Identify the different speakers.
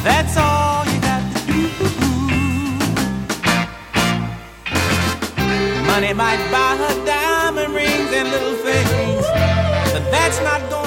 Speaker 1: That's all you got to do. Money might buy her diamond rings and little things, but that's not going